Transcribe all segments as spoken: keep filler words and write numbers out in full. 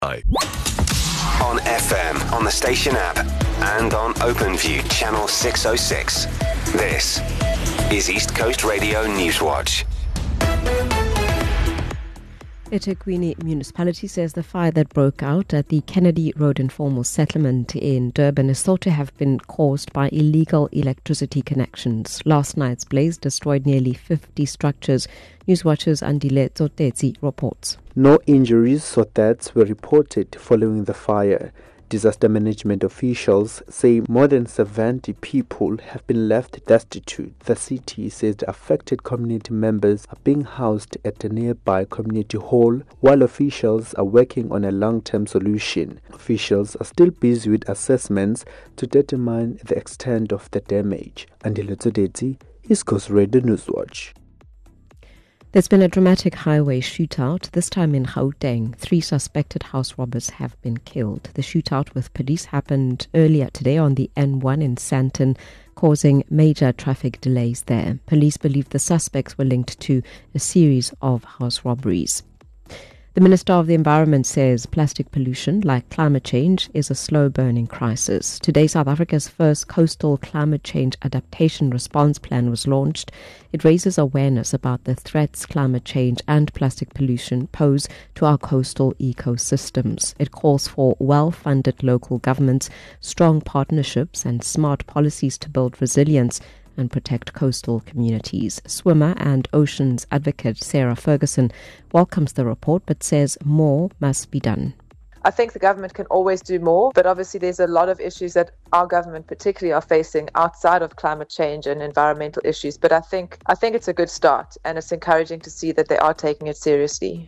On F M, on the station app, and on OpenView channel six oh six. This is East Coast Radio Newswatch. eThekwini Municipality says the fire that broke out at the Kennedy Road Informal Settlement in Durban is thought to have been caused by illegal electricity connections. Last night's blaze destroyed nearly fifty structures. Newswatch's Andile Tsotetsi reports. No injuries or deaths were reported following the fire. Disaster management officials say more than seventy people have been left destitute. The city says the affected community members are being housed at a nearby community hall, while officials are working on a long-term solution. Officials are still busy with assessments to determine the extent of the damage. Andile Tsotetsi, East Coast Radio Newswatch. There's been a dramatic highway shootout, this time in Gauteng. Three suspected house robbers have been killed. The shootout with police happened earlier today on the N one in Sandton, causing major traffic delays there. Police believe the suspects were linked to a series of house robberies. The Minister of the Environment says plastic pollution, like climate change, is a slow-burning crisis. Today, South Africa's first coastal climate change adaptation response plan was launched. It raises awareness about the threats climate change and plastic pollution pose to our coastal ecosystems. It calls for well-funded local governments, strong partnerships, and smart policies to build resilience and protect coastal communities. Swimmer and oceans advocate Sarah Ferguson welcomes the report but says more must be done. I think the government can always do more, but obviously there's a lot of issues that our government particularly are facing outside of climate change and environmental issues. But I think I think it's a good start, and it's encouraging to see that they are taking it seriously.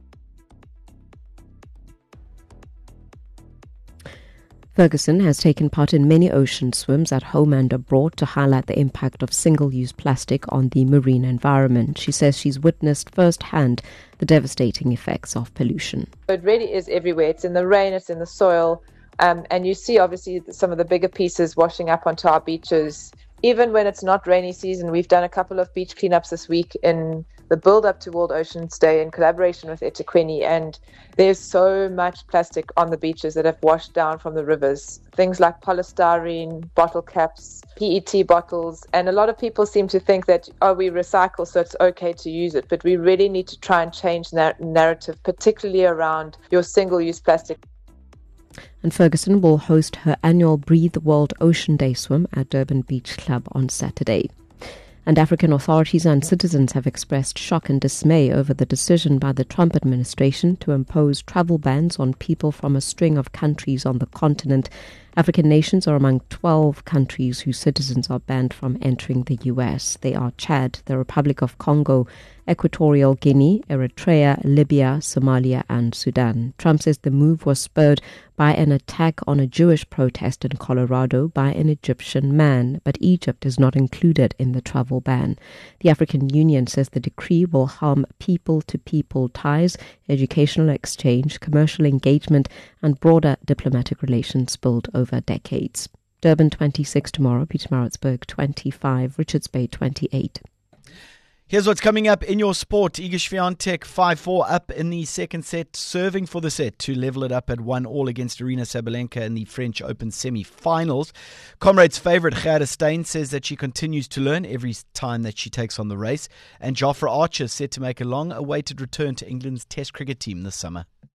Ferguson has taken part in many ocean swims at home and abroad to highlight the impact of single-use plastic on the marine environment. She says she's witnessed firsthand the devastating effects of pollution. It really is everywhere. It's in the rain, it's in the soil, um, and you see obviously some of the bigger pieces washing up onto our beaches. Even when it's not rainy season, we've done a couple of beach cleanups this week in the build-up to World Oceans Day in collaboration with eThekwini, and there's so much plastic on the beaches that have washed down from the rivers. Things like polystyrene, bottle caps, P E T bottles, and a lot of people seem to think that, oh, we recycle, so it's okay to use it, but we really need to try and change that narrative, particularly around your single-use plastic. And Ferguson will host her annual Breathe World Ocean Day swim at Durban Beach Club on Saturday. And African authorities and citizens have expressed shock and dismay over the decision by the Trump administration to impose travel bans on people from a string of countries on the continent. African nations are among twelve countries whose citizens are banned from entering the U S. They are Chad, the Republic of Congo, Equatorial Guinea, Eritrea, Libya, Somalia, and Sudan. Trump says the move was spurred by an attack on a Jewish protest in Colorado by an Egyptian man, but Egypt is not included in the travel ban. The African Union says the decree will harm people-to-people ties, educational exchange, commercial engagement, and broader diplomatic relations built over decades. Durban twenty-six tomorrow, Pietermaritzburg twenty-five, Richards Bay twenty-eight. Here's what's coming up in your sport. Iga Swiatek five four up in the second set, serving for the set to level it up at one all against Aryna Sabalenka in the French Open semi-finals. Comrades' favourite Gerda Steyn says that she continues to learn every time that she takes on the race. And Jofra Archer is set to make a long-awaited return to England's Test cricket team this summer.